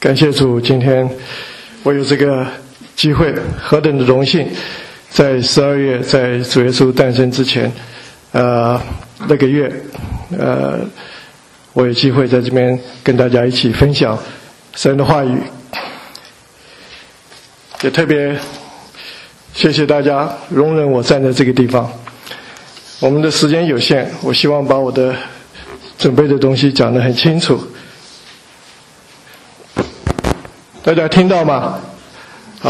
感谢主，今天我有这个机会，何等的荣幸，在12月，在主耶稣诞生之前，那个月，我有机会在这边跟大家一起分享神的话语，也特别谢谢大家容忍我站在这个地方。我们的时间有限，我希望把我的准备的东西讲得很清楚。大家听到吗？好。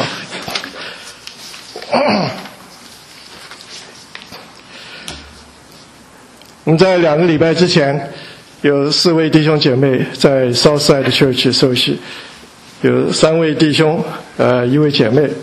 我们在2个礼拜之前，有4位弟兄姐妹在 Southside Church 受洗，有3位弟兄，1位姐妹。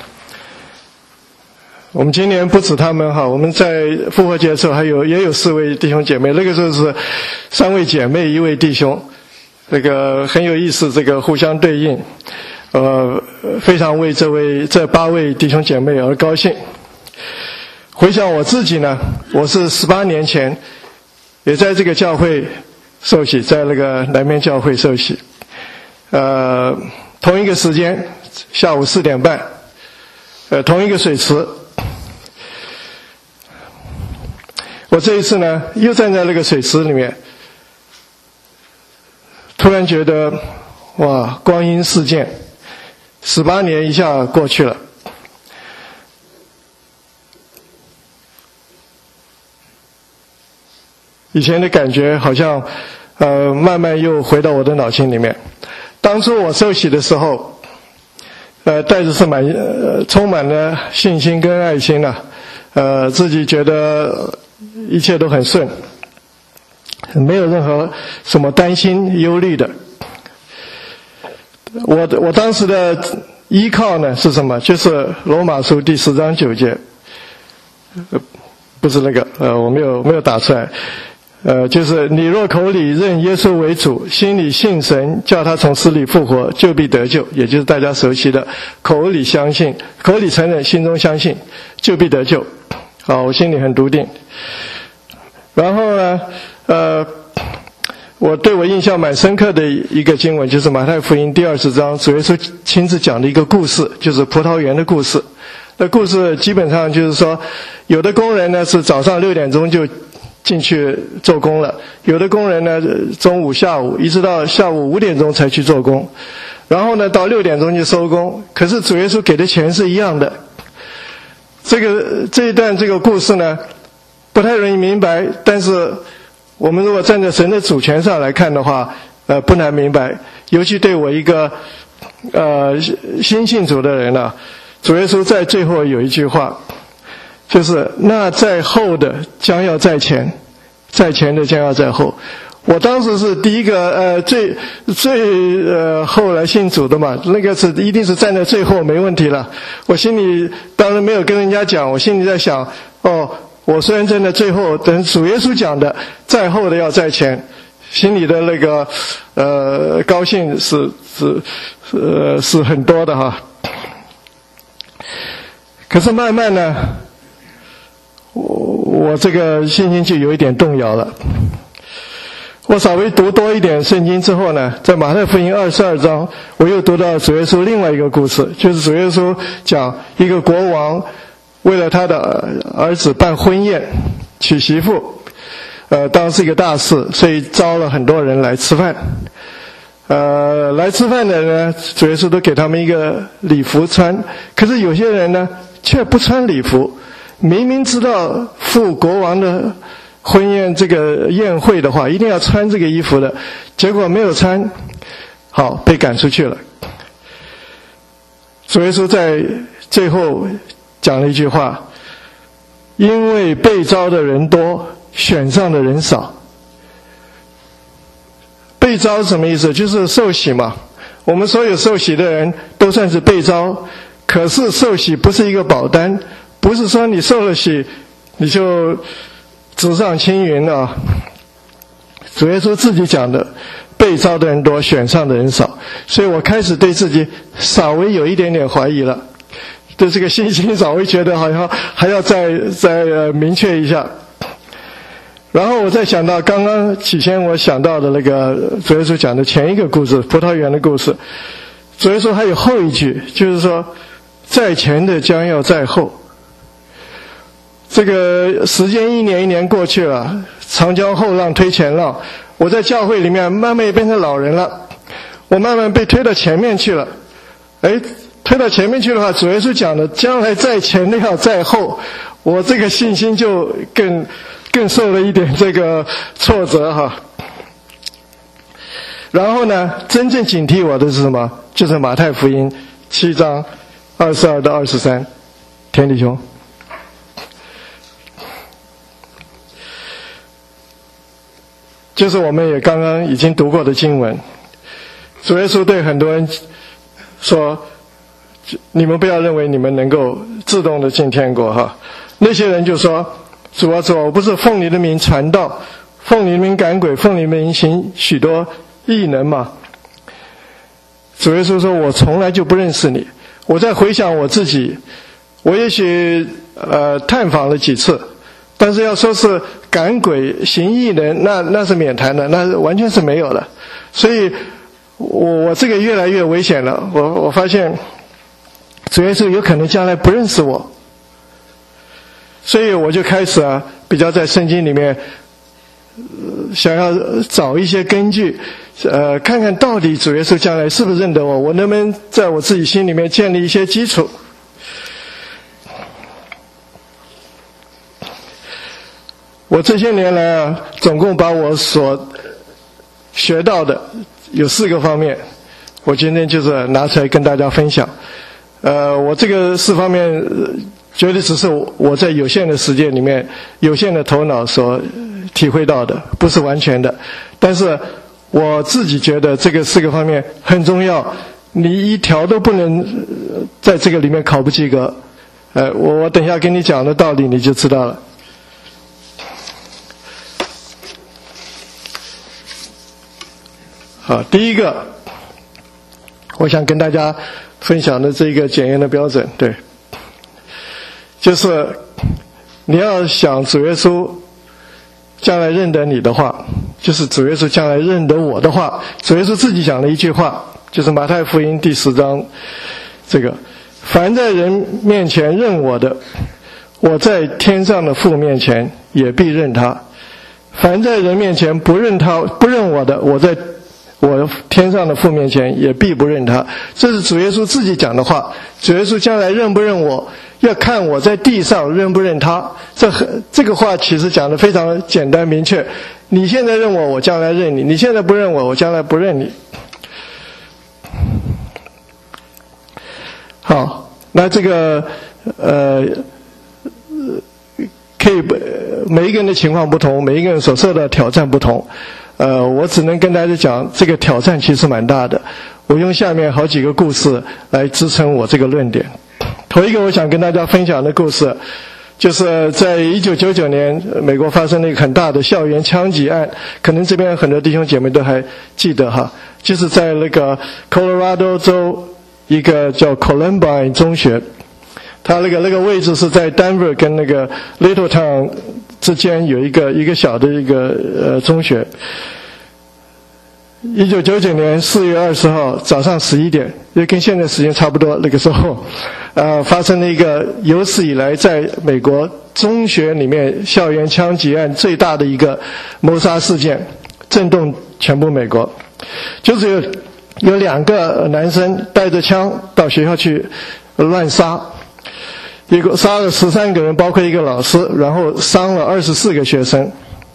我们今年不止他们哈，我们在复活节的时候也有4位弟兄姐妹，那个时候是3位姐妹1位弟兄，这个很有意思，这个互相对应，非常为这8位弟兄姐妹而高兴。回想我自己呢，我是18年前也在这个教会受洗，在那个南面教会受洗，同一个时间，下午4点半，同一个水池。我这一次呢，又站在那个水池里面，突然觉得，哇，光阴似箭，18年一下过去了。以前的感觉好像，慢慢又回到我的脑筋里面。当初我受洗的时候，带着是充满了信心跟爱心的，自己觉得一切都很顺，没有任何什么担心忧虑的。我当时的依靠呢是什么？就是罗马书第10章9节，不是那个，我没有打出来。就是你若口里认耶稣为主，心里信神，叫他从死里复活，就必得救。也就是大家熟悉的，口里相信，口里承认，心中相信，就必得救。好，我心里很笃定。然后呢，我对我印象蛮深刻的一个经文，就是马太福音第20章，主耶稣亲自讲的一个故事，就是葡萄园的故事。那故事基本上就是说，有的工人呢是早上6点钟就进去做工了，有的工人呢中午下午一直到下午5点钟才去做工，然后呢到6点钟就收工，可是主耶稣给的钱是一样的。这一段这个故事呢不太容易明白，但是我们如果站在神的主权上来看的话，不难明白。尤其对我一个新信主的人呢，主耶稣在最后有一句话，就是那在后的将要在前，在前的将要在后。我当时是第一个最后来信主的嘛，那个是一定是站在最后，没问题了。我心里当然没有跟人家讲，我心里在想，我虽然站在最后，等主耶稣讲的在后的要在前，心里的那个高兴是很多的哈。可是慢慢呢，我这个信心就有一点动摇了。我稍微读多一点圣经之后呢，在马太福音22章，我又读到主耶稣另外一个故事，就是主耶稣讲一个国王为了他的儿子办婚宴，娶媳妇，当时一个大事，所以招了很多人来吃饭。来吃饭的人呢，主耶稣都给他们一个礼服穿，可是有些人呢却不穿礼服，明明知道赴国王的婚宴这个宴会的话一定要穿这个衣服的，结果没有穿，好，被赶出去了。主耶稣在最后讲了一句话，因为被招的人多，选上的人少。被招是什么意思？就是受洗嘛。我们所有受洗的人都算是被招，可是受洗不是一个保单，不是说你受了洗你就直上青云啊。主耶稣自己讲的，被招的人多，选上的人少。所以我开始对自己稍微有一点点怀疑了，对这个信心稍微觉得好像还要再明确一下。 然后我再想到刚刚起先我想到的那个主耶稣讲的前一个故事，葡萄园的故事。主耶稣还有后一句，就是说在前的将要在后。这个时间一年一年过去了，长江后浪推前浪，我在教会里面慢慢也变成老人了，我慢慢被推到前面去了。推到前面去的话，主耶稣讲的将来在前的要在后，我这个信心就更受了一点这个挫折哈。然后呢，真正警惕我的是什么？就是马太福音7章22到23，田弟兄。就是我们也刚刚已经读过的经文，主耶稣对很多人说，你们不要认为你们能够自动的进天国哈。那些人就说，主啊主啊，我不是奉你的名传道，奉你的名赶鬼，奉你的名行许多异能嘛。主耶稣说，我从来就不认识你。我在回想我自己，我也许探访了几次，但是要说是赶鬼行异能，那是免谈的，那完全是没有的。所以我这个越来越危险了。我发现主耶稣有可能将来不认识我，所以我就开始比较在圣经里面想要找一些根据，看看到底主耶稣将来是不是认得我，我能不能在我自己心里面建立一些基础。我这些年来总共把我所学到的有4个方面，我今天就是拿出来跟大家分享。我这个4方面绝对只是我在有限的时间里面、有限的头脑所体会到的，不是完全的。但是我自己觉得这个4个方面很重要，你一条都不能在这个里面考不及格。我等一下跟你讲的道理你就知道了。好，第一个我想跟大家分享的这个检验的标准，对，就是你要想主耶稣将来认得你的话，就是主耶稣将来认得我的话，主耶稣自己讲了一句话，就是马太福音第10章，这个凡在人面前认我的，我在天上的父面前也必认他；凡在人面前不认我的，我在我天上的父面前也必不认他。这是主耶稣自己讲的话。主耶稣将来认不认我，要看我在地上认不认他。这个话其实讲得非常简单明确，你现在认我，我将来认你；你现在不认我，我将来不认你。好，那这个可以每一个人的情况不同，每一个人所受到的挑战不同。我只能跟大家讲，这个挑战其实蛮大的。我用下面好几个故事来支撑我这个论点。头一个我想跟大家分享的故事，就是在1999年，美国发生了一个很大的校园枪击案，可能这边很多弟兄姐妹都还记得哈，就是在那个 Colorado 州一个叫 Columbine 中学，它那个位置是在 Denver 跟那个 Littleton 之间有一个小的一个中学。1999年4月20号早上11点，也跟现在时间差不多，那个时候发生了一个有史以来在美国中学里面校园枪击案最大的一个谋杀事件，震动全部美国。就是有2个男生带着枪到学校去乱杀，一个杀了13个人，包括一个老师，然后伤了24个学生。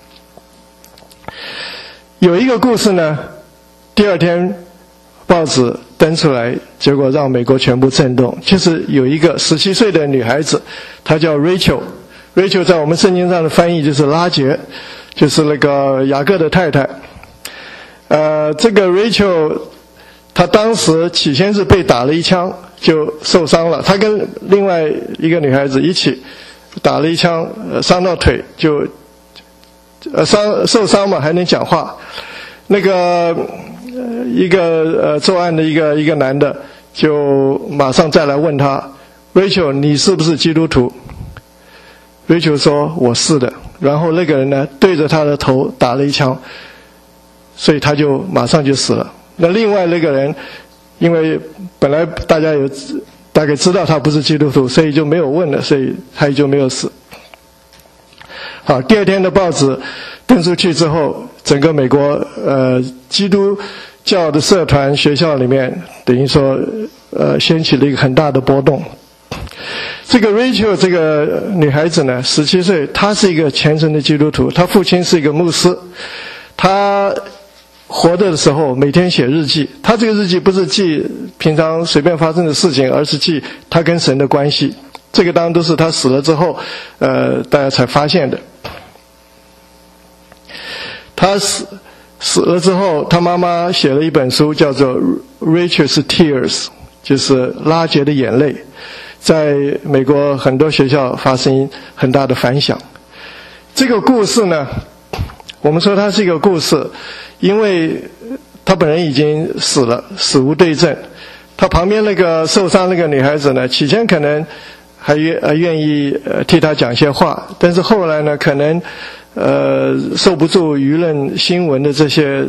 有一个故事呢，第二天报纸登出来，结果让美国全部震动。就是有一个17岁的女孩子，她叫 Rachel 在我们圣经上的翻译就是拉结，就是那个雅各的太太。这个 Rachel 她当时起先是被打了一枪就受伤了，她跟另外一个女孩子一起打了一枪，伤到腿，就受伤嘛，还能讲话。那个一个作案的一个男的就马上再来问他 Rachel 你是不是基督徒？ Rachel 说我是的。 然后那个人呢对着他的头打了一枪，所以他就马上就死了。那另外那个人，因为本来大家大概知道他不是基督徒，所以就没有问了，所以他也就没有死。好，第二天的报纸登出去之后，整个美国基督教的社团学校里面，等于说掀起了一个很大的波动。这个 Rachel 这个女孩子呢，17岁，她是一个虔诚的基督徒，她父亲是一个牧师，她活着的时候每天写日记，她这个日记不是记平常随便发生的事情，而是记她跟神的关系。这个当然都是她死了之后大家才发现的。她死了之后，她妈妈写了一本书叫做 Rachel's Tears， 就是拉结的眼泪，在美国很多学校发生很大的反响。这个故事呢，我们说它是一个故事，因为她本人已经死了，死无对证。她旁边那个受伤那个女孩子呢，起先可能还愿意替她讲些话，但是后来呢，可能受不住舆论新闻的这些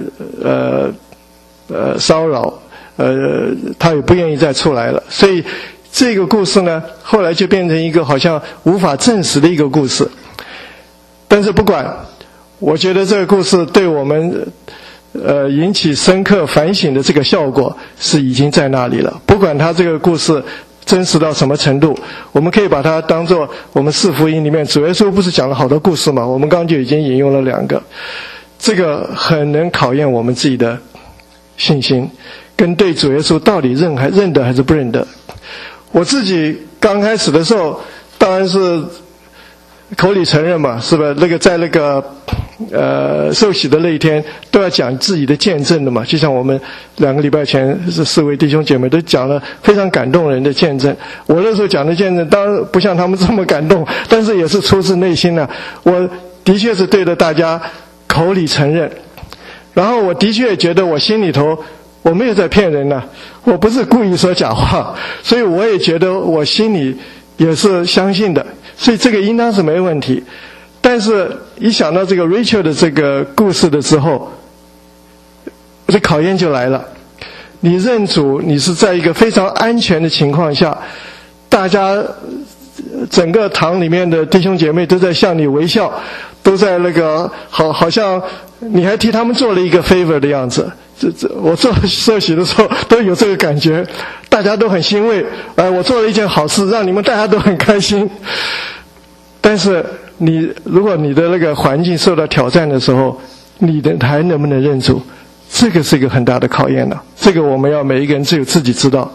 骚扰，她也不愿意再出来了。所以这个故事呢，后来就变成一个好像无法证实的一个故事。但是不管，我觉得这个故事对我们引起深刻反省的这个效果是已经在那里了。不管它这个故事真实到什么程度，我们可以把它当作我们四福音里面主耶稣不是讲了好多故事吗？我们刚刚就已经引用了2个，这个很能考验我们自己的信心，跟对主耶稣到底认得还是不认得。我自己刚开始的时候当然是口里承认嘛，是吧？在那个受洗的那一天都要讲自己的见证的嘛，就像我们2个礼拜前是4位弟兄姐妹都讲了非常感动人的见证。我那时候讲的见证当然不像他们这么感动，但是也是出自内心的。我的确是对着大家口里承认，然后我的确觉得我心里头我没有在骗人呢，我不是故意说假话，所以我也觉得我心里也是相信的，所以这个应当是没问题。但是一想到这个 Rachel 的这个故事的时候，这考验就来了。你认主，你是在一个非常安全的情况下，大家整个堂里面的弟兄姐妹都在向你微笑，都在那个好像你还替他们做了一个 favor 的样子。我做受洗的时候都有这个感觉，大家都很欣慰，我做了一件好事，让你们大家都很开心。但是如果你的那个环境受到挑战的时候，你还能不能认主？这个是一个很大的考验了。这个我们要每一个人只有自己知道。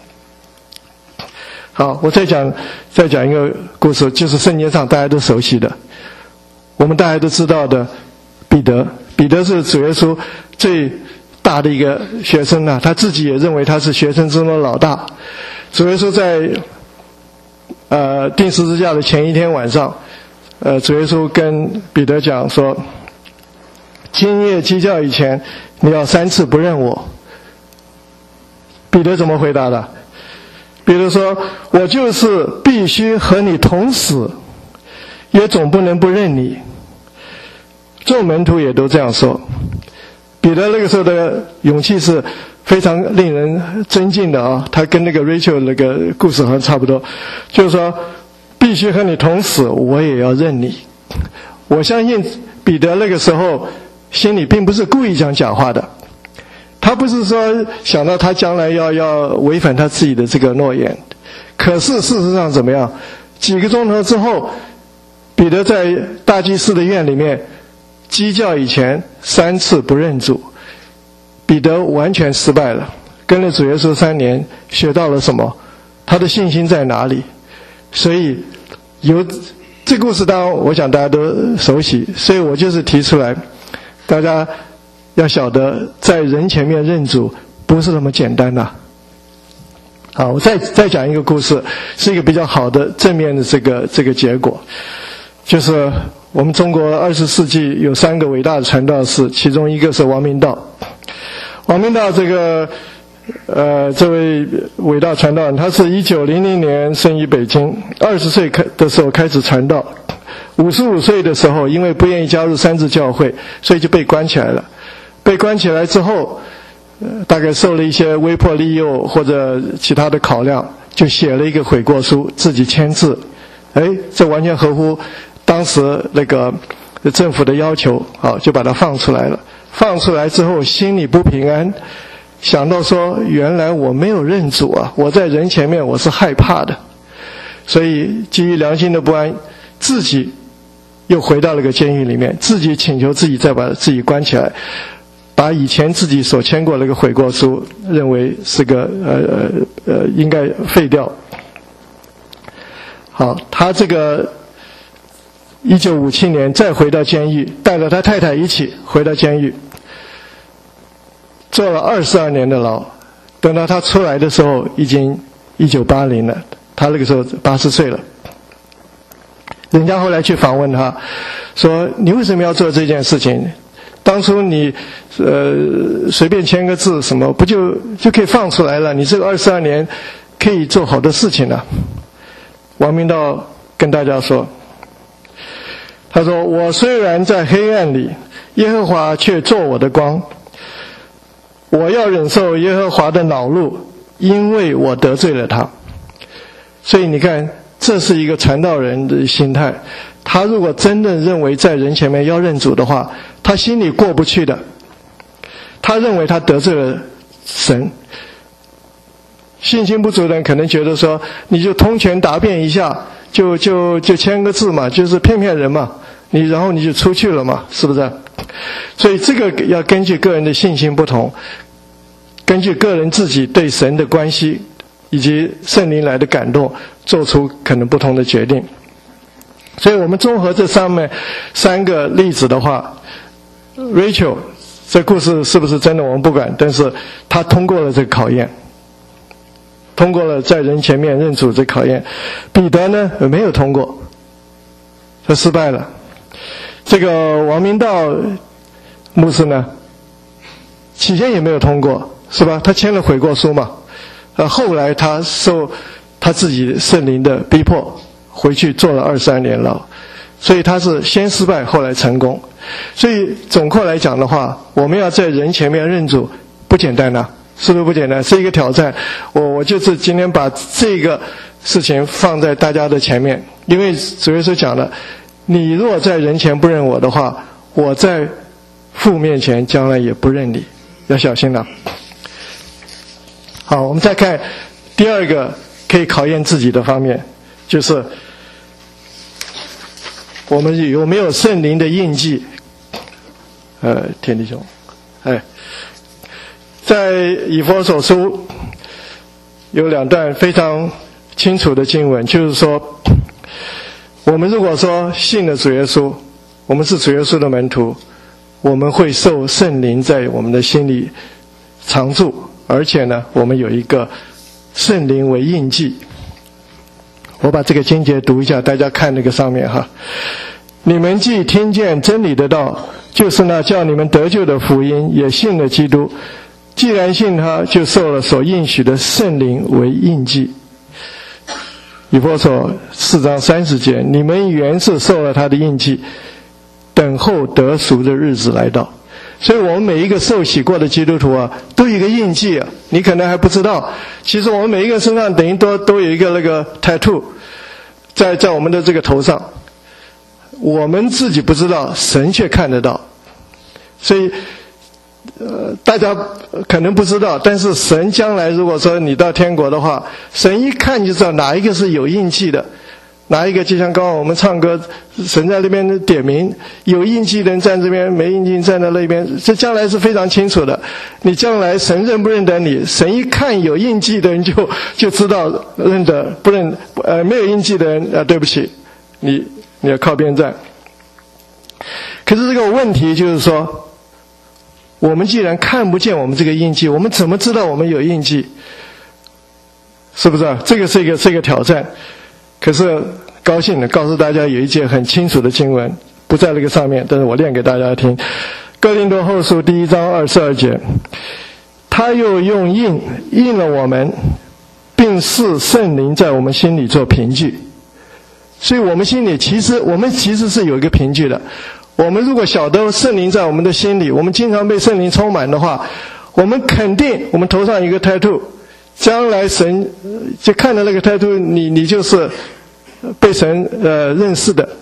好，我再讲一个故事，就是圣经上大家都熟悉的，我们大家都知道的彼得。彼得是主耶稣最大的一个学生啊，他自己也认为他是学生之中的老大。主耶稣在钉十字架的前一天晚上，主耶稣跟彼得讲说，今夜鸡叫以前你要3次不认我。彼得怎么回答的？彼得说，我就是必须和你同死，也总不能不认你。众门徒也都这样说。彼得那个时候的勇气是非常令人尊敬的啊，他跟那个 Rachel 那个故事好像差不多，就是说必须和你同死，我也要认你。我相信彼得那个时候心里并不是故意讲假话的，他不是说想到他将来要违反他自己的这个诺言。可是事实上怎么样？几个钟头之后，彼得在大祭司的院里面鸡叫以前3次不认主，彼得完全失败了。跟了主耶稣3年，学到了什么？他的信心在哪里？所以这故事当然我想大家都熟悉，所以我就是提出来，大家要晓得在人前面认主不是那么简单的。好，我再讲一个故事，是一个比较好的正面的这个结果，就是我们中国20世纪有3个伟大的传道士，其中一个是王明道。王明道这个这位伟大传道人，他是1900年生于北京，20岁的时候开始传道，55岁的时候因为不愿意加入三自教会，所以就被关起来了。被关起来之后，大概受了一些威迫利诱或者其他的考量，就写了一个悔过书，自己签字。这完全合乎当时那个政府的要求，就把他放出来了。放出来之后心里不平安，想到说原来我没有认主啊，我在人前面我是害怕的，所以基于良心的不安，自己又回到了个监狱里面，自己请求自己再把自己关起来，把以前自己所签过那个悔过书认为是个应该废掉。好，他这个1957年再回到监狱，带着他太太一起回到监狱，坐了22年的牢。等到他出来的时候已经1980了，他那个时候80岁了。人家后来去访问他说，你为什么要做这件事情？当初你随便签个字什么不就可以放出来了，你这个22年可以做好多事情了。王明道跟大家说，他说，我虽然在黑暗里，耶和华却做我的光，我要忍受耶和华的恼怒，因为我得罪了他。所以你看，这是一个传道人的心态，他如果真的认为在人前面要认主的话，他心里过不去的，他认为他得罪了神。信心不足的人可能觉得说，你就通权达变一下，就签个字嘛，就是骗人嘛，然后你就出去了嘛，是不是？所以这个要根据个人的信心不同，根据个人自己对神的关系以及圣灵来的感动，做出可能不同的决定。所以我们综合这上面3个例子的话， Rachel 这故事是不是真的我们不管，但是她通过了这个考验，通过了在人前面认主这考验。彼得呢没有通过，他失败了。这个王明道牧师呢起先也没有通过，是吧？他签了悔过书嘛，后来他受他自己圣灵的逼迫，回去坐了23年牢，所以他是先失败后来成功。所以总括来讲的话，我们要在人前面认主不简单啊，是不是不简单？是一个挑战。我就是今天把这个事情放在大家的前面，因为主耶稣讲了，你若在人前不认我的话，我在父面前将来也不认你，要小心了。好，我们再看第2个可以考验自己的方面，就是我们有没有圣灵的印记。天弟兄，在以弗所书有2段非常清楚的经文，就是说，我们如果说信了主耶稣，我们是主耶稣的门徒，我们会受圣灵在我们的心里常住，而且呢，我们有一个圣灵为印记。我把这个经节读一下，大家看那个上面哈。你们既听见真理的道，就是那叫你们得救的福音，也信了基督。既然信他，就受了所应许的圣灵为印记。以弗所4章30节，你们原是受了他的印记，等候得赎的日子来到。所以我们每一个受洗过的基督徒啊，都有一个印记啊，你可能还不知道。其实我们每一个人身上等于都有一个那个 tattoo， 在我们的这个头上。我们自己不知道，神却看得到。所以大家可能不知道，但是神将来如果说你到天国的话，神一看就知道哪一个是有印记的，哪一个就像刚刚我们唱歌，神在那边点名，有印记的人站这边，没印记站在那边，这将来是非常清楚的。你将来神认不认得你，神一看有印记的人就知道认得，不认没有印记的人对不起，你要靠边站。可是这个问题就是说，我们既然看不见我们这个印记，我们怎么知道我们有印记？是不是啊？这个是一个挑战。可是高兴的告诉大家有一节很清楚的经文，不在那个上面，但是我念给大家听。哥林多后书1章22节， 他又用印了我们，并使圣灵在我们心里做凭据。所以我们心里其实是有一个凭据的。我们如果晓得圣灵在我们的心里，我们经常被圣灵充满的话，我们肯定我们头上有一个 tattoo， 将来神就看到那个 tattoo， 你就是被神认识的。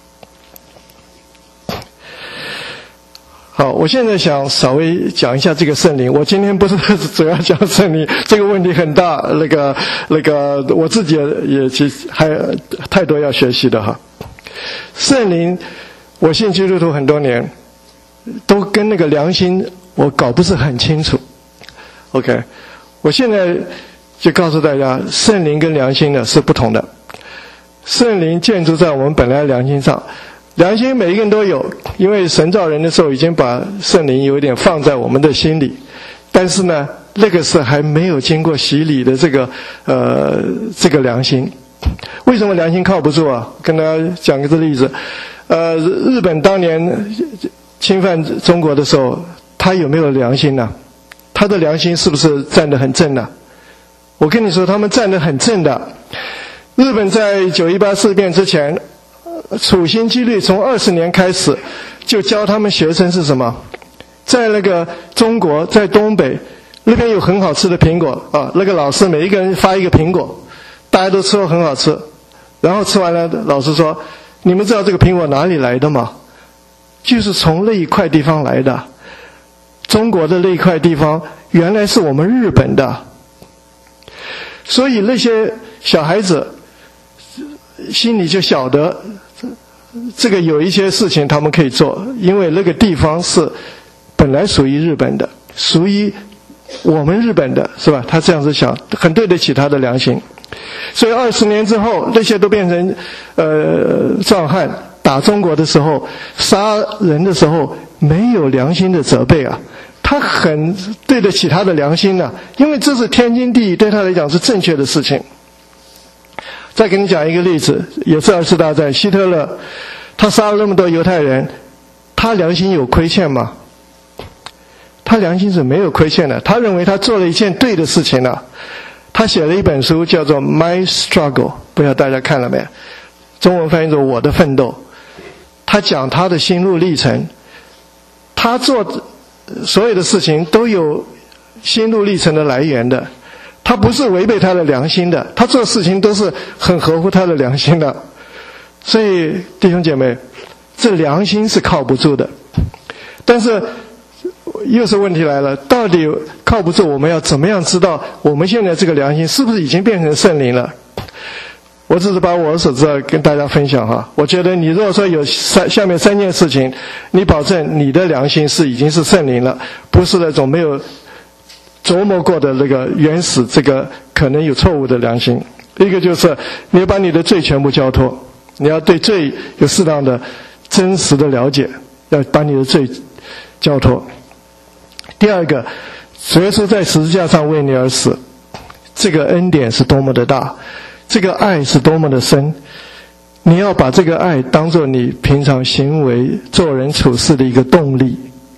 好，我现在想稍微讲一下这个圣灵。我今天不是主要讲圣灵，这个问题很大，那个我自己也其实还太多要学习的哈。圣灵，我信基督徒很多年，都跟那个良心我搞不是很清楚。OK， 我现在就告诉大家，圣灵跟良心呢是不同的。圣灵建筑在我们本来良心上。良心每一个人都有，因为神造人的时候已经把圣灵有点放在我们的心里，但是呢，那个是还没有经过洗礼的这个良心。为什么良心靠不住啊？跟大家讲一个例子，日本当年侵犯中国的时候，他有没有良心呢？他的良心是不是站得很正呢？我跟你说，他们站得很正的。日本在9·18事变之前，处心积虑从20年开始就教他们学生是什么，在那个中国，在东北那边有很好吃的苹果啊，那个老师每一个人发一个苹果，大家都吃了很好吃，然后吃完了，老师说，你们知道这个苹果哪里来的吗？就是从那一块地方来的，中国的那一块地方原来是我们日本的。所以那些小孩子心里就晓得这个有一些事情他们可以做，因为那个地方是本来属于日本的，属于我们日本的，是吧？他这样子想，很对得起他的良心。所以20年之后，那些都变成壮汉，打中国的时候，杀人的时候，没有良心的责备啊，他很对得起他的良心啊，因为这是天经地义，对他来讲是正确的事情。再给你讲一个例子，也是2次大战，希特勒他杀了那么多犹太人，他良心有亏欠吗？他良心是没有亏欠的，他认为他做了一件对的事情了。他写了一本书叫做 My Struggle， 不知道大家看了没有，中文翻译作我的奋斗。他讲他的心路历程，他做所有的事情都有心路历程的来源的，他不是违背他的良心的，他做事情都是很合乎他的良心的。所以弟兄姐妹，这良心是靠不住的。但是又是问题来了，到底靠不住，我们要怎么样知道我们现在这个良心是不是已经变成圣灵了？我只是把我所知道跟大家分享哈。我觉得你如果说有下面3件事情，你保证你的良心是已经是圣灵了，不是那种没有琢磨过的那个原始这个可能有错误的良心。一个就是你要把你的罪全部交托，你要对罪有适当的真实的了解，要把你的罪交托。第二个，主耶稣在十字架上为你而死，这个恩典是多么的大，这个爱是多么的深，你要把这个爱当作你平常行为做人处事的一个动力。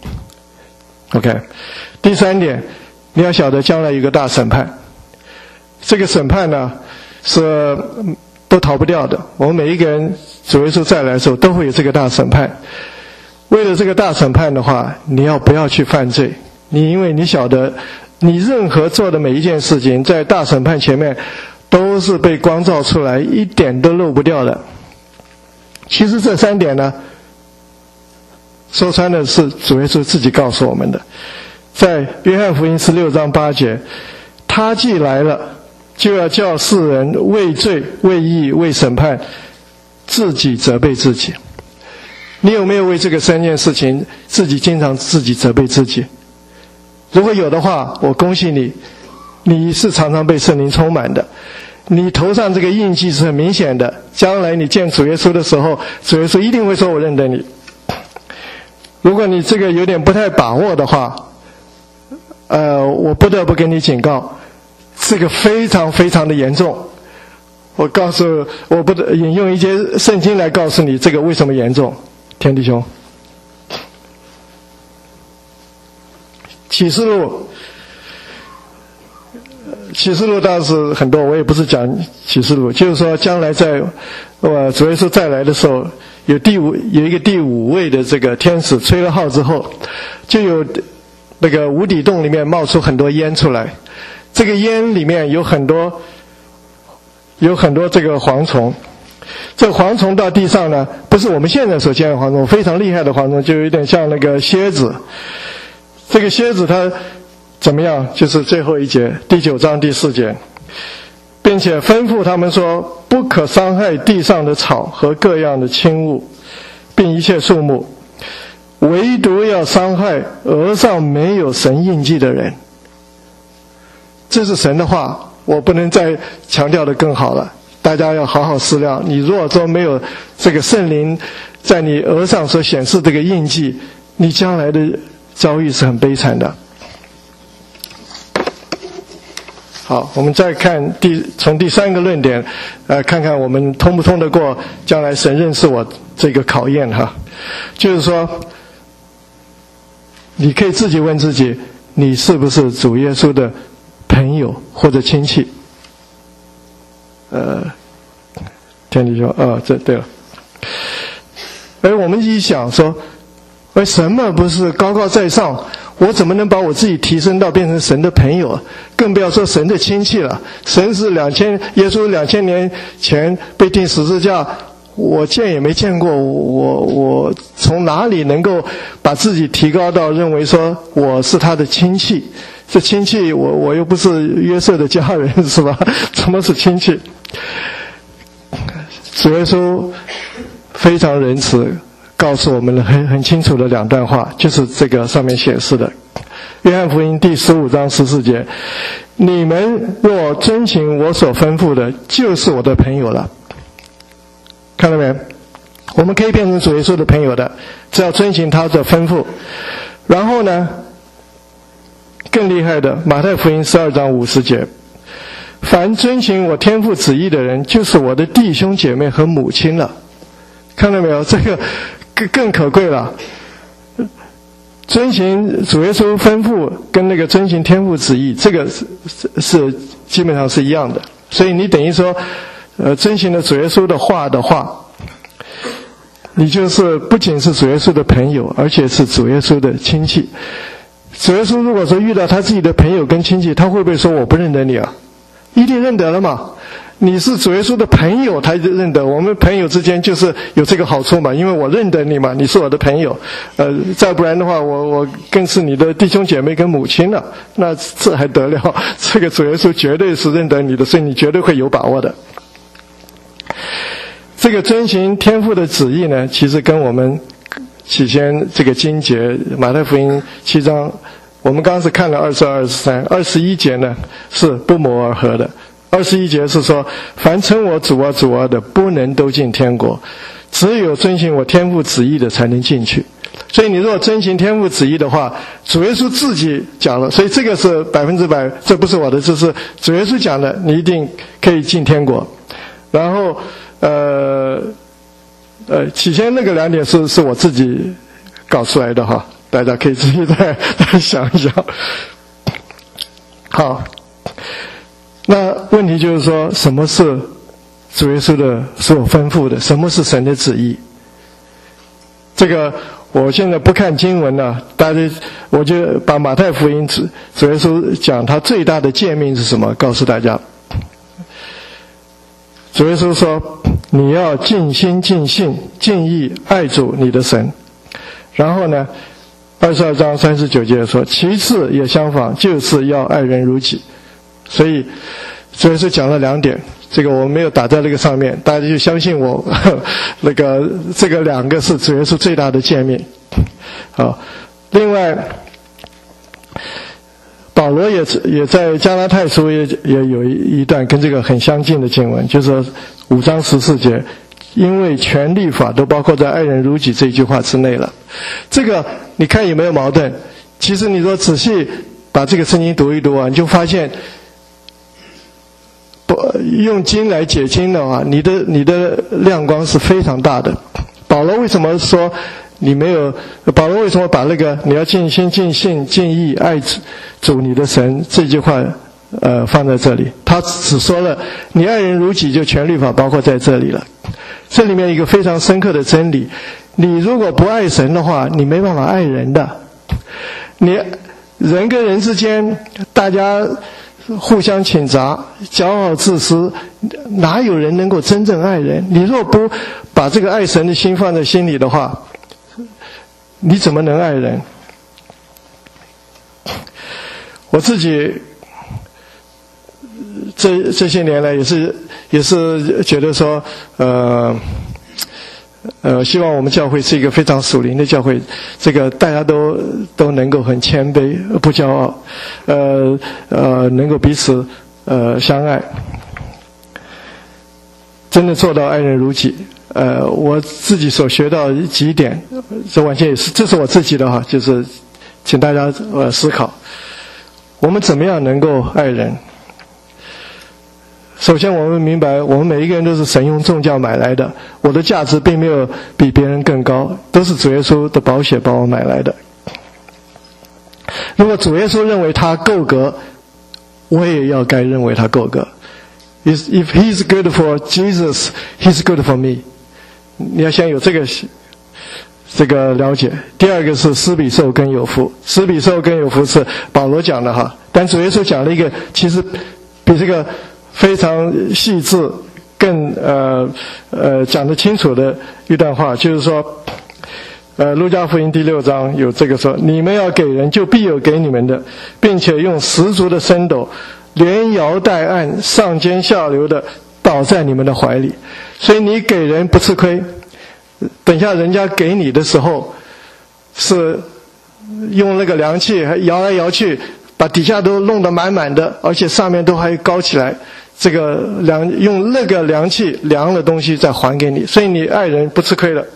OK， 第3点，你要晓得将来有个大审判，这个审判呢是都逃不掉的，我们每一个人主耶稣再来的时候都会有这个大审判。为了这个大审判的话，你要不要去犯罪？因为你晓得你任何做的每一件事情在大审判前面都是被光照出来，一点都漏不掉的。其实这3点呢，说穿的是主耶稣自己告诉我们的，在约翰福音16章8节，他既来了，就要叫世人为罪、为义、为审判，自己责备自己。你有没有为这个3件事情自己经常自己责备自己？如果有的话，我恭喜你，你是常常被圣灵充满的，你头上这个印记是很明显的，将来你见主耶稣的时候，主耶稣一定会说我认得你。如果你这个有点不太把握的话，我不得不给你警告，这个非常非常的严重。我不得引用一些圣经来告诉你这个为什么严重。天弟兄，启示录启示录当然是很多，我也不是讲启示录，就是说将来在主耶稣再来的时候，有一个第五位的这个天使吹了号之后，就有那个无底洞里面冒出很多烟出来，这个烟里面有很多这个蝗虫，这个蝗虫到地上呢，不是我们现在所见的蝗虫，非常厉害的蝗虫，就有点像那个蝎子。这个蝎子它怎么样？就是最后一节，第9章第4节，并且吩咐他们说，不可伤害地上的草和各样的轻物，并一切树木，唯独要伤害额上没有神印记的人。这是神的话，我不能再强调的更好了，大家要好好思量。你如果说没有这个圣灵在你额上所显示这个印记，你将来的遭遇是很悲惨的。好，我们再看从第3个论点，看看我们通不通得过将来神认识我这个考验哈。就是说，你可以自己问自己，你是不是主耶稣的朋友或者亲戚？天地说，这对了。而我们一想说，什么不是高高在上？我怎么能把我自己提升到变成神的朋友？更不要说神的亲戚了。神是耶稣2000年前被钉十字架，我见也没见过，我从哪里能够把自己提高到认为说我是他的亲戚？这亲戚我又不是约瑟的家人，是吧？怎么是亲戚？主耶稣非常仁慈，告诉我们很清楚的2段话，就是这个上面显示的。约翰福音第15章14节，你们若遵行我所吩咐的，就是我的朋友了。看到没？我们可以变成主耶稣的朋友的，只要遵行他的吩咐。然后呢，更厉害的，马太福音12章50节，凡遵行我天父旨意的人，就是我的弟兄姐妹和母亲了。看到没有？这个更可贵了。遵行主耶稣吩咐跟那个遵行天父旨意，这个是基本上是一样的。所以你等于说，遵行了主耶稣的话，你就是不仅是主耶稣的朋友，而且是主耶稣的亲戚。主耶稣如果说遇到他自己的朋友跟亲戚，他会不会说我不认得你啊？一定认得了嘛。你是主耶稣的朋友，他就认得。我们朋友之间就是有这个好处嘛，因为我认得你嘛，你是我的朋友。再不然的话，我更是你的弟兄姐妹跟母亲了。那这还得了？这个主耶稣绝对是认得你的，所以你绝对会有把握的。这个遵行天父的旨意呢，其实跟我们起先这个经节马太福音7章，我们刚刚是看了22、23、21节呢是不谋而合的。21节是说，凡称我主啊主啊的，不能都进天国，只有遵行我天父旨意的才能进去。所以你如果遵行天父旨意的话，主耶稣自己讲了，所以这个是100%，这不是我的，这是主耶稣讲的，你一定可以进天国。然后起先那个2点是我自己搞出来的哈，大家可以自己再想一想。好，那问题就是说，什么是主耶稣的所吩咐的？什么是神的旨意？这个我现在不看经文了，我就把马太福音主耶稣讲他最大的诫命是什么，告诉大家。主耶稣说，你要尽心尽性尽意爱主你的神。然后呢22章39节说，其次也相仿，就是要爱人如己。所以主耶稣讲了2点，这个我没有打在那个上面，大家就相信我。这个2个是主耶稣最大的诫命。好，另外保罗也在加拉太书也有一段跟这个很相近的经文，就是5章14节，因为全律法都包括在爱人如己这一句话之内了。这个你看有没有矛盾？其实你说仔细把这个圣经读一读啊，你就发现用经来解经的话，你的亮光是非常大的。保罗为什么说保罗为什么把那个你要尽心尽性尽意爱主你的神这句话放在这里。他只说了你爱人如己，就全律法包括在这里了。这里面一个非常深刻的真理，你如果不爱神的话，你没办法爱人的。你人跟人之间大家互相倾轧，骄傲自私，哪有人能够真正爱人？你若不把这个爱神的心放在心里的话，你怎么能爱人？我自己这些年来也是觉得说，希望我们教会是一个非常属灵的教会，这个大家都能够很谦卑，不骄傲，能够彼此相爱，真的做到爱人如己。我自己所学到几点，这完全也是，这是我自己的哈，就是请大家思考，我们怎么样能够爱人？首先我们明白，我们每一个人都是神用重价买来的，我的价值并没有比别人更高，都是主耶稣的宝血把我买来的。如果主耶稣认为他够格，我也要该认为他够格。If he's good for Jesus, he's good for me. 你要先有这个了解。第二个是施比受更有福，施比受更有福是保罗讲的哈，但主耶稣讲了一个其实比这个非常细致更讲得清楚的一段话，就是说路加福音第6章有这个说，你们要给人，就必有给你们的，并且用十足的升斗连摇带按，上尖下流的倒在你们的怀里。所以你给人不吃亏，等下人家给你的时候是用那个量器摇来摇去，把底下都弄得满满的，而且上面都还高起来，这个用那个量器量的东西再还给你，所以你爱人不吃亏了。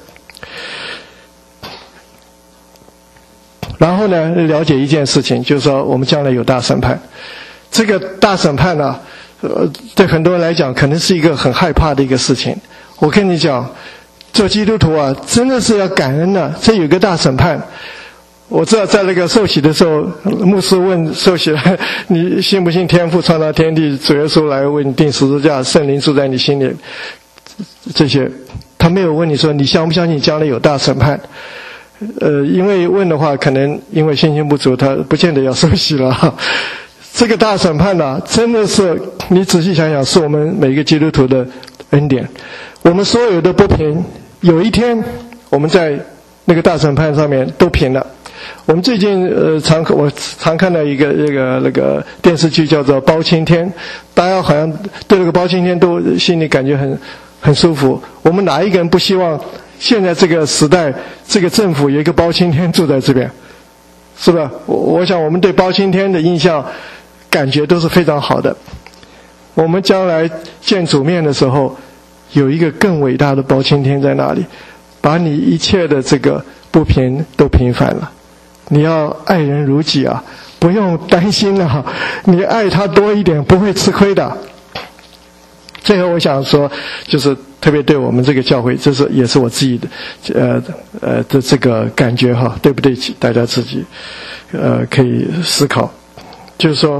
然后呢，了解一件事情，就是说我们将来有大审判。这个大审判呢，对很多人来讲可能是一个很害怕的一个事情。我跟你讲，做基督徒啊，真的是要感恩的，这有个大审判。我知道在那个受洗的时候，牧师问受洗人，你信不信天父创造天地，主耶稣来为你钉十字架，圣灵住在你心里，这些他没有问你说你相不相信将来有大审判。因为问的话，可能因为信心不足，他不见得要受洗了。这个大审判呢，真的是你仔细想想，是我们每一个基督徒的恩典。我们所有的不平，有一天我们在那个大审判上面都平了。我们最近我常看到一个电视剧叫做《包青天》，大家好像对那个包青天都心里感觉很舒服。我们哪一个人不希望现在这个时代，这个政府有一个包青天住在这边，是吧？我想我们对包青天的印象感觉都是非常好的。我们将来见主面的时候，有一个更伟大的包青天在那里，把你一切的这个不平都平反了。你要爱人如己啊，不用担心啊，你爱他多一点不会吃亏的。最后我想说，就是特别对我们这个教会，这是也是我自己的的这个感觉哈，对不对？大家自己可以思考。就是说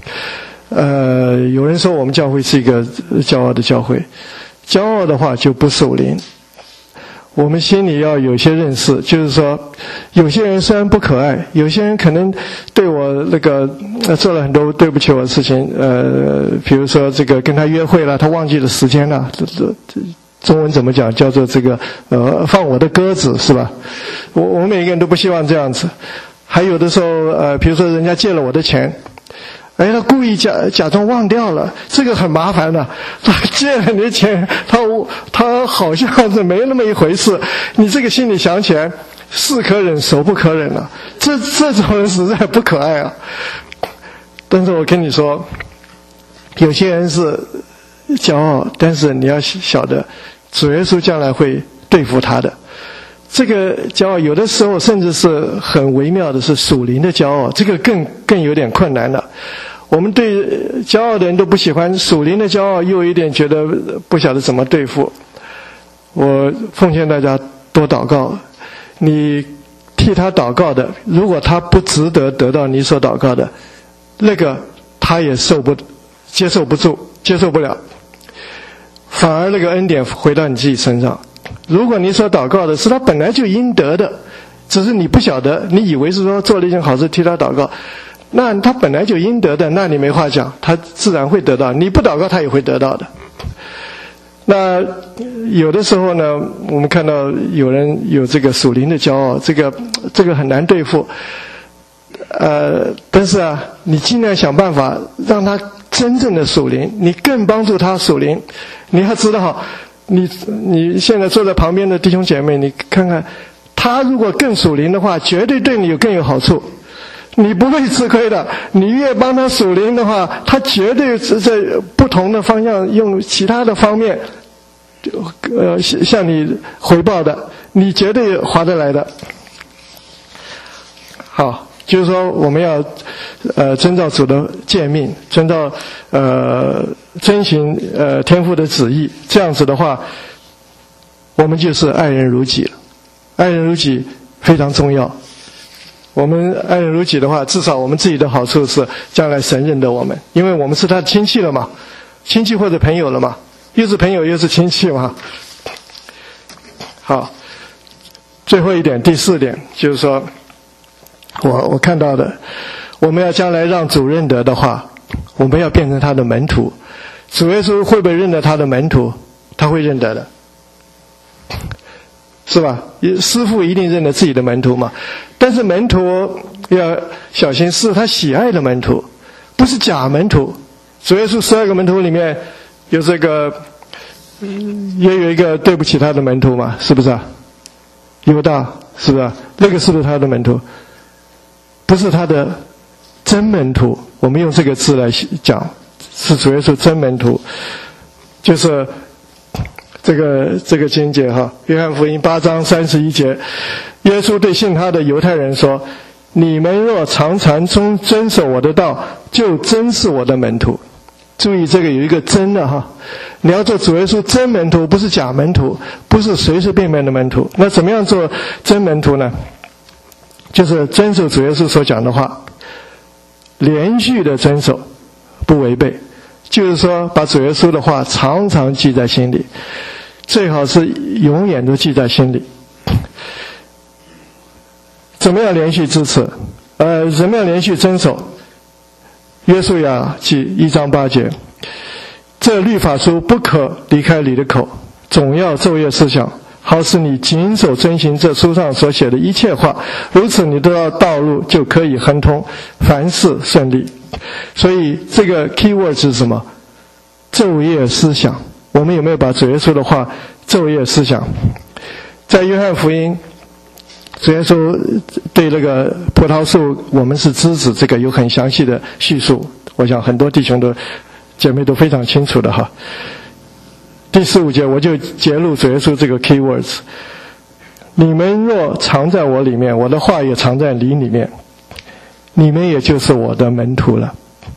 有人说我们教会是一个骄傲的教会，骄傲的话就不属灵。我们心里要有些认识，就是说有些人虽然不可爱，有些人可能对我那个做了很多对不起我的事情，比如说这个跟他约会了，他忘记了时间了，中文怎么讲，叫做这个放我的鸽子，是吧？我们每个人都不希望这样子。还有的时候比如说人家借了我的钱，他故意假装忘掉了，这个很麻烦的。他借了你的钱，他好像是没那么一回事，你这个心里想起来，是可忍孰不可忍了。这种人实在不可爱啊。但是我跟你说，有些人是骄傲，但是你要晓得，主耶稣将来会对付他的。这个骄傲有的时候甚至是很微妙的，是属灵的骄傲，这个更有点困难了。我们对骄傲的人都不喜欢，属灵的骄傲又有一点觉得不晓得怎么对付。我奉劝大家多祷告，你替他祷告的，如果他不值得得到你所祷告的，那个他也接受不了，反而那个恩典回到你自己身上。如果你所祷告的是他本来就应得的，只是你不晓得，你以为是说做了一件好事替他祷告，那他本来就应得的，那你没话讲，他自然会得到，你不祷告他也会得到的。那有的时候呢，我们看到有人有这个属灵的骄傲，这个很难对付。但是啊，你尽量想办法让他真正的属灵，你更帮助他属灵。你要知道，你现在坐在旁边的弟兄姐妹，你看看，他如果更属灵的话，绝对对你更有好处。你不会吃亏的，你越帮他属灵的话，他绝对是在不同的方向用其他的方面向你回报的，你绝对划得来的。好，就是说我们要遵照主的诫命，遵照遵行天父的旨意，这样子的话，我们就是爱人如己了。爱人如己非常重要。我们爱人如己的话，至少我们自己的好处是将来神认得我们，因为我们是他的亲戚了嘛，亲戚或者朋友了嘛，又是朋友又是亲戚嘛。好，最后一点，第4点，就是说我看到的，我们要将来让主认得的话，我们要变成他的门徒。主耶稣会不会认得他的门徒？他会认得的，是吧？师父一定认得自己的门徒嘛。但是门徒要小心，是他喜爱的门徒，不是假门徒。主耶稣12个门徒里面有这个也有一个对不起他的门徒嘛，是不是啊？犹大，是不是啊？那个是不是他的门徒？不是他的真门徒，我们用这个字来讲，是主耶稣真门徒，就是这个经节哈，约翰福音8章31节，耶稣对信他的犹太人说：“你们若常常遵守我的道，就真是我的门徒。”注意这个有一个真的哈，你要做主耶稣真门徒，不是假门徒，不是随随便便的门徒。那怎么样做真门徒呢？就是遵守主耶稣所讲的话，连续的遵守，不违背。就是说把主耶稣的话常常记在心里，最好是永远都记在心里。怎么样连续支持？怎么样连续遵守？约书亚记1章8节，这律法书不可离开你的口，总要昼夜思想，好使你谨守遵行这书上所写的一切话，如此你的道路就可以亨通，凡事顺利。所以这个 keyword 是什么？昼夜思想。我们有没有把主耶稣的话昼夜思想？在约翰福音，主耶稣对那个葡萄树我们是枝子，这个有很详细的叙述，我想很多弟兄姐妹都非常清楚的哈。第15节我就揭露主耶稣这个 keywords， 你们若藏在我里面，我的话也藏在你里面，你们也就是我的门徒了。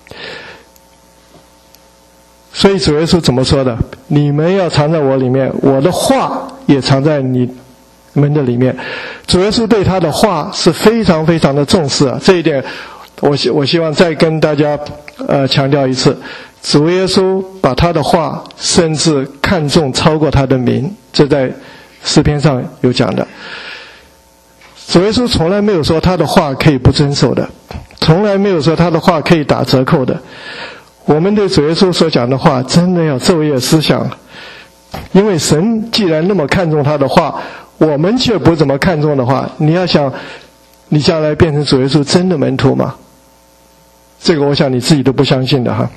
所以主耶稣怎么说的？你们要藏在我里面，我的话也藏在你们的里面。主耶稣对他的话是非常非常的重视啊，这一点我希望再跟大家强调一次。主耶稣把他的话甚至看重超过他的名，这在诗篇上有讲的。主耶稣从来没有说他的话可以不遵守的，从来没有说他的话可以打折扣的。我们对主耶稣所讲的话真的要昼夜思想，因为神既然那么看重他的话，我们却不怎么看重的话，你要想你将来变成主耶稣真的门徒吗？这个我想你自己都不相信的哈。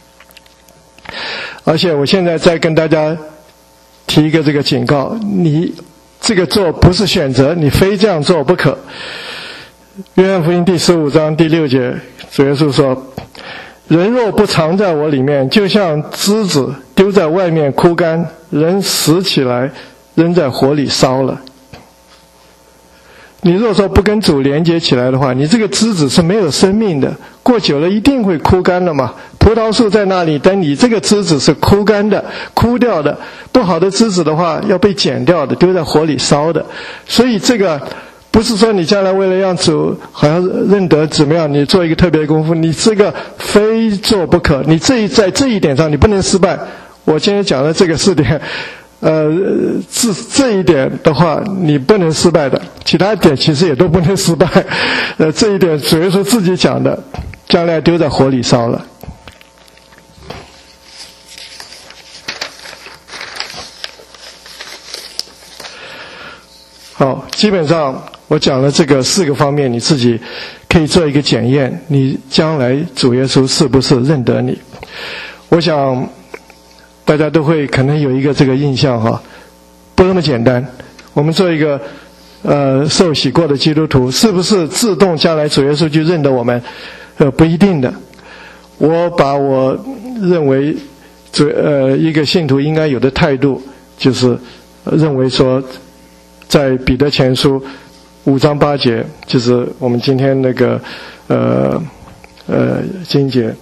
而且我现在再跟大家提一个这个警告，你这个做不是选择，你非这样做不可。约翰福音第15章第6节，主耶稣说：人若不藏在我里面，就像枝子丢在外面枯干，人死起来扔在火里烧了。你若说不跟主连接起来的话，你这个枝子是没有生命的，过久了一定会枯干的嘛。葡萄树在那里，但你这个枝子是枯干的、枯掉的，不好的枝子的话要被剪掉的，丢在火里烧的。所以这个不是说你将来为了让主好像认得怎么样，你做一个特别功夫，你这个非做不可。你在这一点上你不能失败。我今天讲的这个4点，这一点的话你不能失败的，其他点其实也都不能失败。这一点主要是自己讲的，将来丢在火里烧了。好，基本上我讲了这个4个方面，你自己可以做一个检验，你将来主耶稣是不是认得你。我想大家都会可能有一个这个印象哈，不那么简单。我们做一个受洗过的基督徒，是不是自动将来主耶稣就认得我们？不一定的。我把我认为一个信徒应该有的态度，就是认为说，在彼得前书5章8节，就是我们今天那个经节，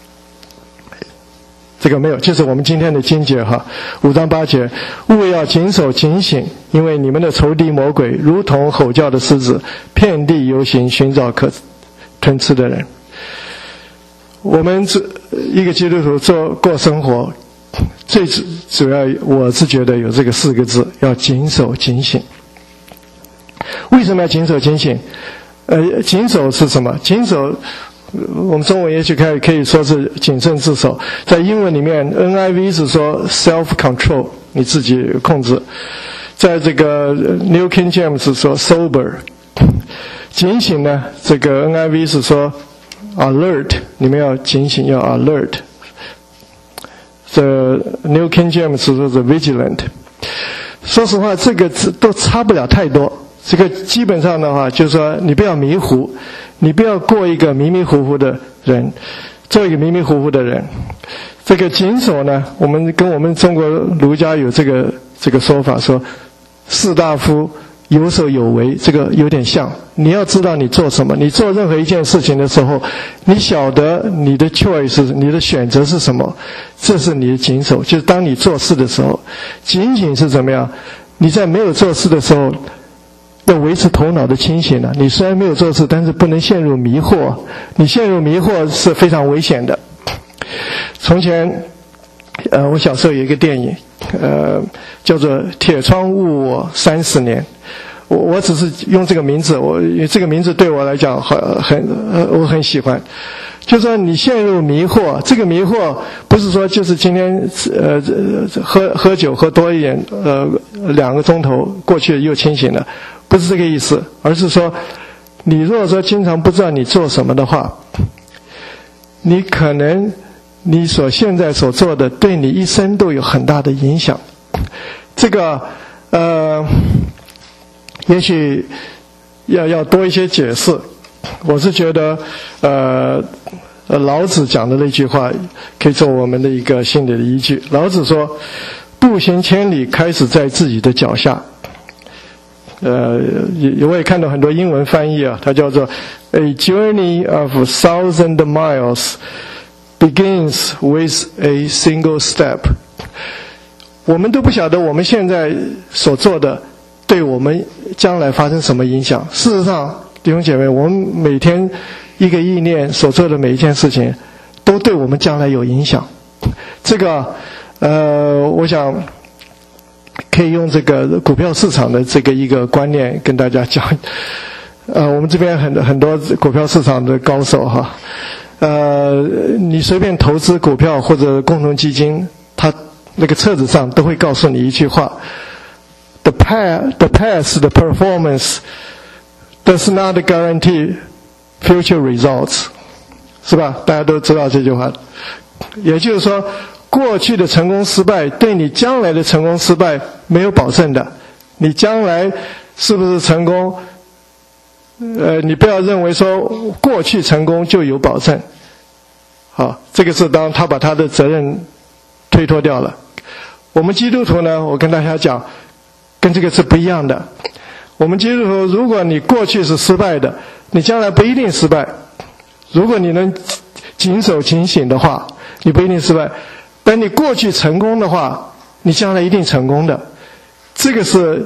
这个没有，就是我们今天的经节哈，5章8节，务要谨守警醒，因为你们的仇敌魔鬼如同吼叫的狮子，遍地游行，寻找可吞吃的人。我们一个基督徒过生活，最主要我是觉得有这个4个字，要谨守警醒。为什么要谨守警醒？谨守是什么？谨守我们中文也许可以说是谨慎自守，在英文里面 NIV 是说 self-control， 你自己控制，在这个 New King James 是说 sober。 警醒呢，这个 NIV 是说 alert， 你们要警醒，要 alert。 这 New King James 是说是 vigilant。 说实话这个都差不了太多，这个基本上的话就是说你不要迷糊，你不要过一个迷迷糊糊的人，做一个迷迷糊糊的人。这个谨守呢，我们跟我们中国儒家有这个说法，说士大夫有所有为，这个有点像。你要知道你做什么，你做任何一件事情的时候，你晓得你的 choice， 你的选择是什么，这是你的谨守。就是当你做事的时候，警醒是怎么样？你在没有做事的时候要维持头脑的清醒了。你虽然没有做事，但是不能陷入迷惑，你陷入迷惑是非常危险的。从前我小时候有一个电影叫做《铁窗误我30年》，我只是用这个名字，这个名字对我来讲我很喜欢。就说你陷入迷惑，这个迷惑不是说就是今天喝酒喝多一点2个钟头过去又清醒了，不是这个意思，而是说你如果说经常不知道你做什么的话，你可能你现在所做的对你一生都有很大的影响。这个也许要多一些解释。我是觉得老子讲的那句话可以做我们的一个心理的依据。老子说，步行千里开始在自己的脚下。我也看到很多英文翻译啊，它叫做 A journey of 1,000 miles begins with a single step。 我们都不晓得我们现在所做的对我们将来发生什么影响。事实上弟兄姐妹，我们每天一个意念所做的每一件事情都对我们将来有影响。这个我想可以用这个股票市场的这个一个观念跟大家讲。我们这边很多股票市场的高手哈，你随便投资股票或者共同基金，它那个册子上都会告诉你一句话 ：The past performance does not guarantee future results， 是吧？大家都知道这句话。也就是说，过去的成功失败对你将来的成功失败没有保证的。你将来是不是成功？你不要认为说过去成功就有保证。好，这个是当他把他的责任推脱掉了。我们基督徒呢，我跟大家讲，跟这个是不一样的。我们基督徒，如果你过去是失败的，你将来不一定失败。如果你能谨守警醒的话，你不一定失败。但你过去成功的话，你将来一定成功的。这个是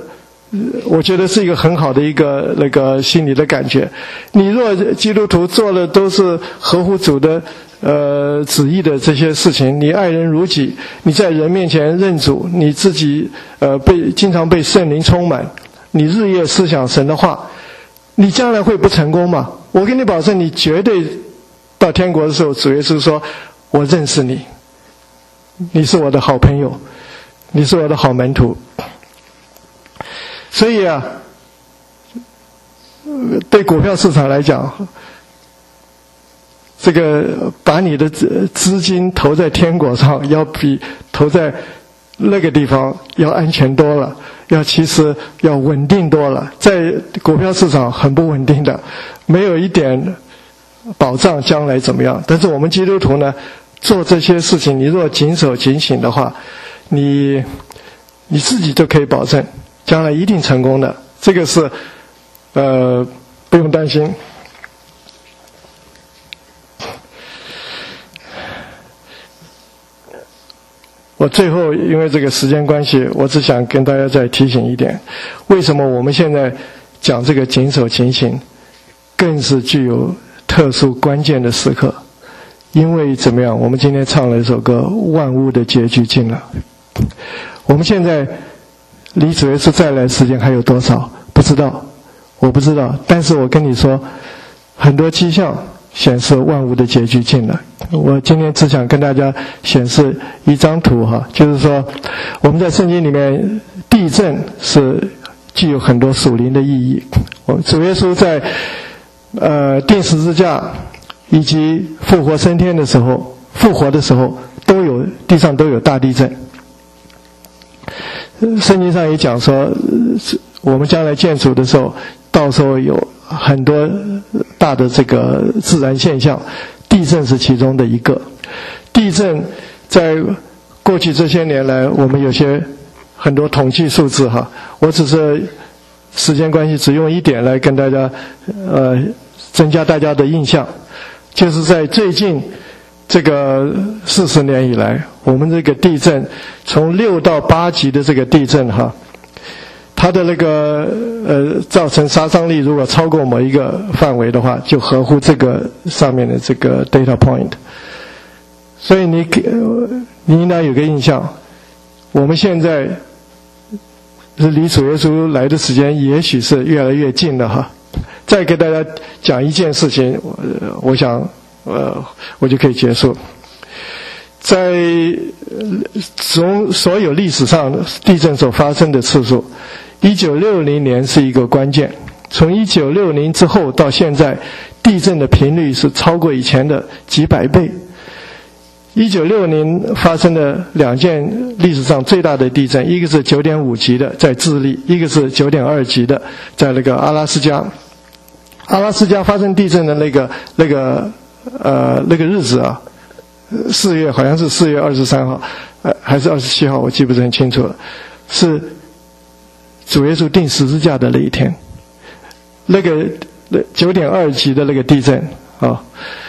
我觉得是一个很好的一个那个心理的感觉。你若基督徒做的都是合乎主的旨意的这些事情，你爱人如己，你在人面前认主，你自己经常被圣灵充满，你日夜思想神的话，你将来会不成功吗？我跟你保证，你绝对到天国的时候，主耶稣说，我认识你，你是我的好朋友，你是我的好门徒。所以啊，对股票市场来讲，这个把你的资金投在天国上，要比投在那个地方要安全多了，其实要稳定多了。在股票市场很不稳定的，没有一点保障将来怎么样。但是我们基督徒呢，做这些事情，你若谨守警醒的话，你自己就可以保证将来一定成功的，这个是不用担心。我最后因为这个时间关系，我只想跟大家再提醒一点，为什么我们现在讲这个谨守警醒更是具有特殊关键的时刻。因为怎么样，我们今天唱了一首歌，万物的结局近了。我们现在离主耶稣再来时间还有多少？不知道，我不知道。但是我跟你说，很多迹象显示万物的结局近了。我今天只想跟大家显示一张图哈，就是说我们在圣经里面，地震是具有很多属灵的意义。主耶稣在钉十字架以及复活升天的时候，复活的时候地上都有大地震。圣经上也讲说，我们将来见主的时候，到时候有很多大的这个自然现象，地震是其中的一个。地震在过去这些年来，我们有很多统计数字哈，我只是时间关系只用一点来跟大家增加大家的印象，就是在最近这个40年以来，我们这个地震从6到8级的这个地震哈，它的那个造成杀伤力如果超过某一个范围的话，就合乎这个上面的这个 data point。所以你应当有个印象，我们现在离主耶稣来的时间也许是越来越近了哈。再给大家讲一件事情，我想我就可以结束。在从所有历史上地震所发生的次数，1960年是一个关键。从1960之后到现在，地震的频率是超过以前的几百倍。1960发生的2件历史上最大的地震，一个是9.5级的在智利，一个是9.2级的在那个阿拉斯加。阿拉斯加发生地震的那个日子啊，4月好像是4月23号，还是27号，我记不是很清楚了，是主耶稣钉十字架的那一天。那个9.2级的那个地震啊，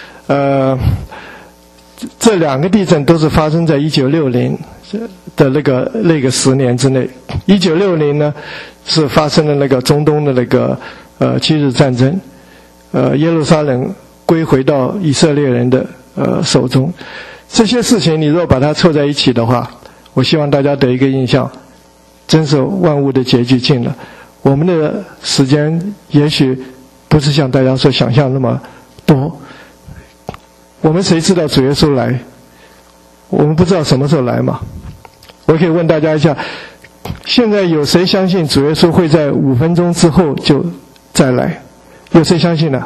这2个地震都是发生在1960的那个10年之内。1960呢是发生了那个中东的那个7日战争，耶路撒冷归回到以色列人的手中。这些事情你若把它凑在一起的话，我希望大家得一个印象，真是万物的结局近了。我们的时间也许不是像大家所想象那么多。我们谁知道主耶稣来？我们不知道什么时候来嘛。我可以问大家一下，现在有谁相信主耶稣会在5分钟之后就再来？有谁相信呢？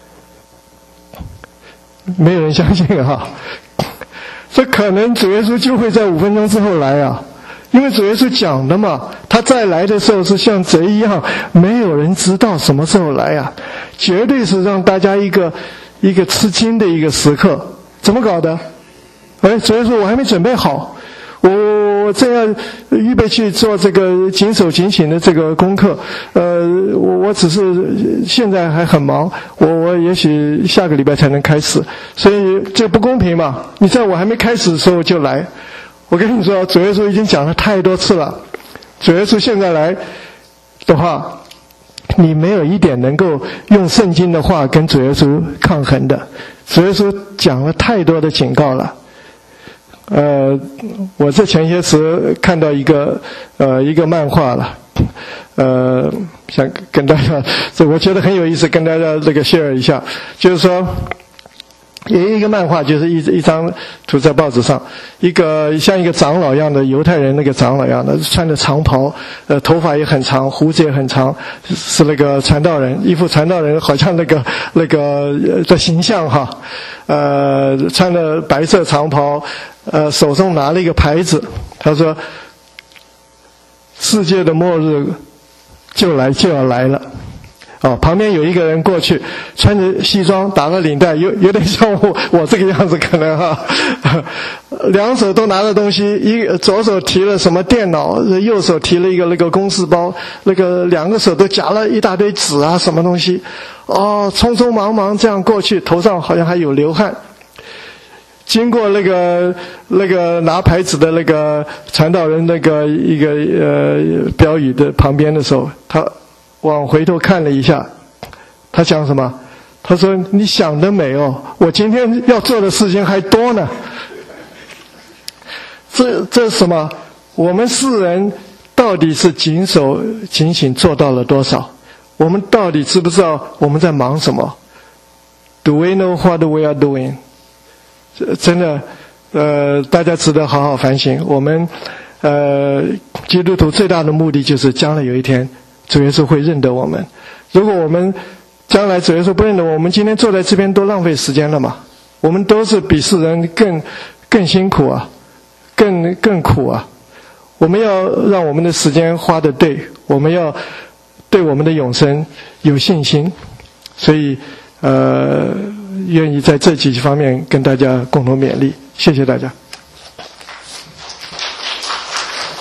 没有人相信哈。这可能主耶稣就会在5分钟之后来啊，因为主耶稣讲的嘛，他再来的时候是像贼一样，没有人知道什么时候来啊，绝对是让大家一个吃惊的一个时刻。怎么搞的？主耶稣我还没准备好，我正要预备去做这个谨守警醒的这个功课，我只是现在还很忙，我也许下个礼拜才能开始，所以这不公平嘛，你在我还没开始的时候就来。我跟你说，主耶稣已经讲了太多次了，主耶稣现在来的话，你没有一点能够用圣经的话跟主耶稣抗衡的。主耶稣讲了太多的警告了。我这前些时看到一个漫画了，想跟大家，我觉得很有意思，跟大家这个 share 一下，就是说。有一个漫画，就是一张涂在报纸上，像一个长老一样的犹太人，那个长老一样的，穿着长袍，头发也很长，胡子也很长，是那个传道人，一副传道人好像那个的形象哈，穿着白色长袍，手中拿了一个牌子，他说：“世界的末日就要来了。”旁边有一个人过去，穿着西装，打了领带，有点像我这个样子，可能哈，两手都拿着东西，左手提了什么电脑，右手提了一个那个公事包，两个手都夹了一大堆纸啊，什么东西，匆匆忙忙这样过去，头上好像还有流汗。经过那个拿牌子的那个传道人一个标语的旁边的时候，他往回头看了一下，他讲什么？他说：“你想得美哦，我今天要做的事情还多呢。”这是什么？我们世人到底是谨守警醒做到了多少？我们到底知不知道我们在忙什么 ？Do we know what we are doing？ 真的，大家值得好好反省。我们基督徒最大的目的就是将来有一天。主耶稣会认得我们。如果我们将来主耶稣不认得我们，今天坐在这边都浪费时间了嘛？我们都是比世人更辛苦啊，更苦啊。我们要让我们的时间花得对，我们要对我们的永生有信心。所以愿意在这几方面跟大家共同勉励。谢谢大家。